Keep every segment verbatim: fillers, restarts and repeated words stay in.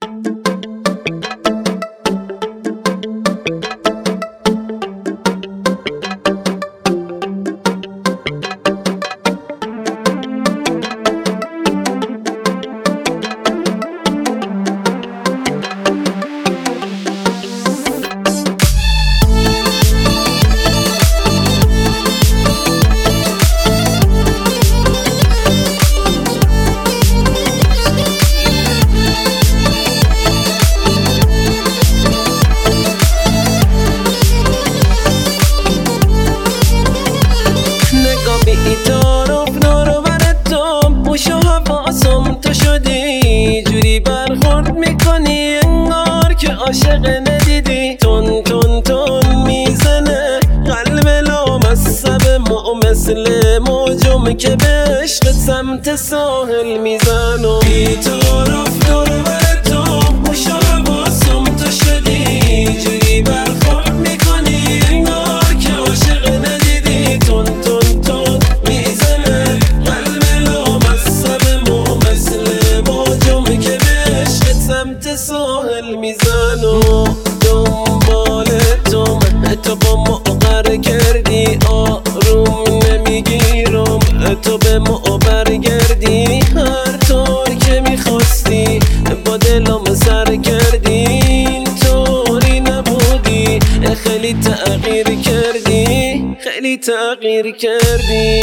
عاشق ندیدی، تون تون تون میزنه قلب لامصب ما مثل موجم که به عشق سمت ساحل میزنم. بی طرف دور بر تو موش و حواسم تو شدی، جوری برخورد میکنی انگار که عاشق ندیدی، تون تون تون میزنه قلب لامصب ما مثل موجم که به عشق سمت ساحل میزنم. دنبال تو من تو با ما غر کردی، آروم نمیگیرم تو به ما برگردی، هر طور که میخواستی با دلم سر کردی، این طوری نبودی، خیلی تغییر کردی، خیلی تغییر کردی.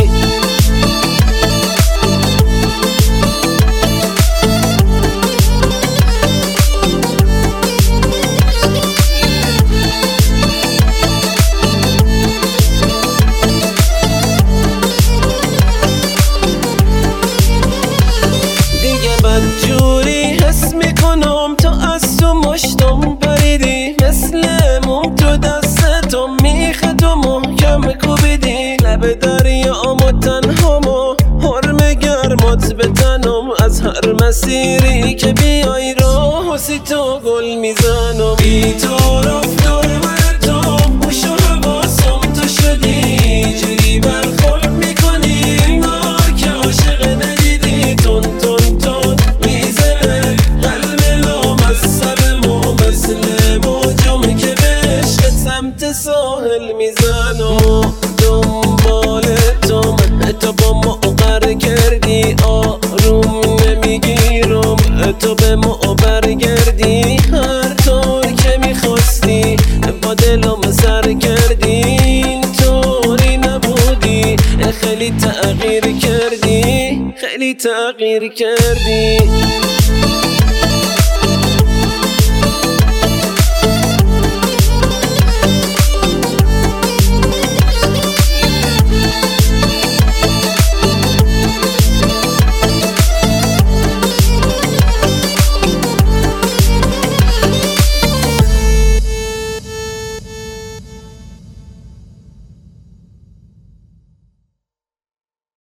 جوری حس میکنم تو از تو مشتم پریدی، مثل موم تو دستتم میخه تو محکم کوبیدی، لب دریامو تنهامو حرم گرمات بتنم، از هر مسیری که بیای راه سی تو گل میزنم. بی طرف دور بر تو موش و حواسم تو شدی، جوری برخورد میکنی انگار که عاشق ندیدی، تون تون تون میزنه قلب لامصب ما مثل موجم که به عشق سمت ساحل میزنم. دنبال تو من تو با ما غر کردی، آروم نمیگیرم تو به ما برگردی، هر طور که میخواستی با دلم سر کردی، این طوری نبودی، خیلی تغییر کردی، خیلی تغییر کردی.